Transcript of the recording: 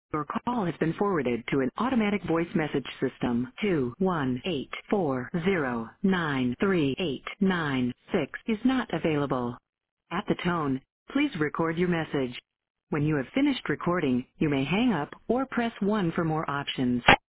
Your call has been forwarded to an automatic voice message system. 21840938996 is not available. At the tone, please record your message. When you have finished recording, you may hang up or press 1 for more options.